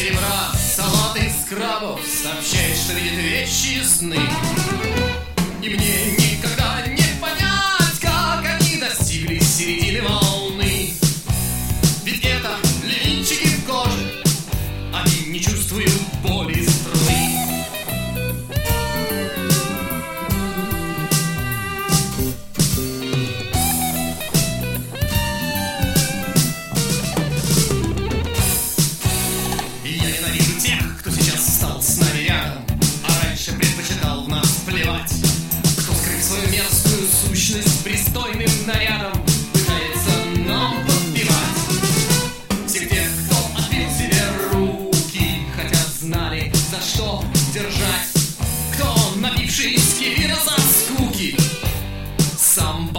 серебра, салат из крабов, сообщает, что видит вещи сны. И мне никогда не понять, как они достигли середины волны. Ведь это львинчики в коже, они не чувствуют боли струны. Я ненавижу тех, кто сейчас стал с нами рядом, а раньше предпочитал в нас плевать. Кто, скрыв свою мерзкую сущность пристойным нарядом, пытается нам подбивать. Всех тех, кто отбил себе руки, хотя знали, за что держать. Кто, напившись кефира за скуки, сам